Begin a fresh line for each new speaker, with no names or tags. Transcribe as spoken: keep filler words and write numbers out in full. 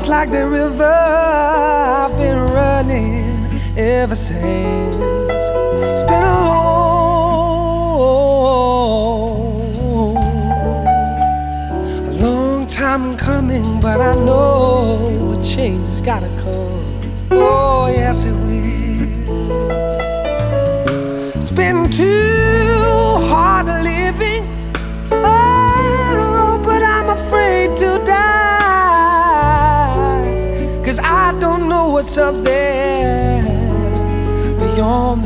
like the river I've been running ever since. It's been a long, a long time coming, but I know a change has gotta